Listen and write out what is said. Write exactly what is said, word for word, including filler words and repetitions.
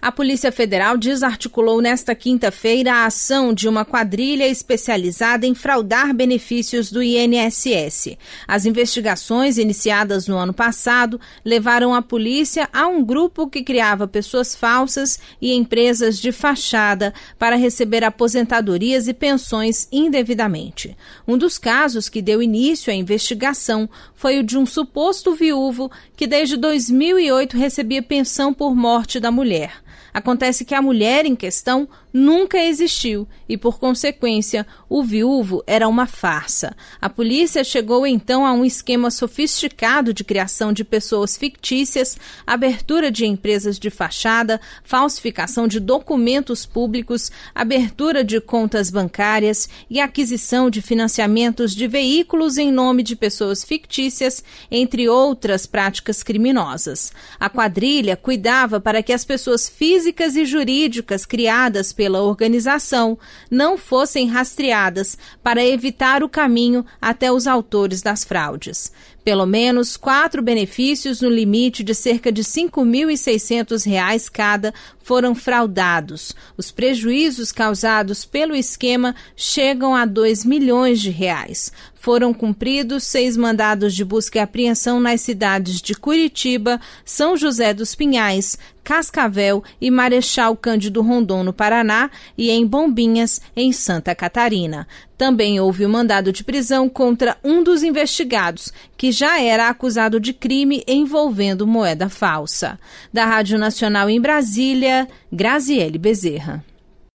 A Polícia Federal desarticulou nesta quinta-feira a ação de uma quadrilha especializada em fraudar benefícios do I N S S. As investigações, iniciadas no ano passado, levaram a polícia a um grupo que criava pessoas falsas e empresas de fachada para receber aposentadorias e pensões indevidamente. Um dos casos que deu início à investigação foi o de um suposto viúvo que desde dois mil e oito recebia pensão por morte da mulher. Acontece que a mulher em questão nunca existiu e, por consequência, o viúvo era uma farsa. A polícia chegou então a um esquema sofisticado de criação de pessoas fictícias, abertura de empresas de fachada, falsificação de documentos públicos, abertura de contas bancárias e aquisição de financiamentos de veículos em nome de pessoas fictícias, entre outras práticas criminosas. A quadrilha cuidava para que as pessoas físicas e jurídicas criadas pela organização não fossem rastreadas para evitar o caminho até os autores das fraudes. Pelo menos quatro benefícios no limite de cerca de cinco mil e seiscentos reais cada foram fraudados. Os prejuízos causados pelo esquema chegam a dois milhões de reais. Foram cumpridos seis mandados de busca e apreensão nas cidades de Curitiba, São José dos Pinhais, Cascavel e Marechal Cândido Rondon, no Paraná, e em Bombinhas, em Santa Catarina. Também houve o mandado de prisão contra um dos investigados, que já era acusado de crime envolvendo moeda falsa. Da Rádio Nacional em Brasília, Graziele Bezerra.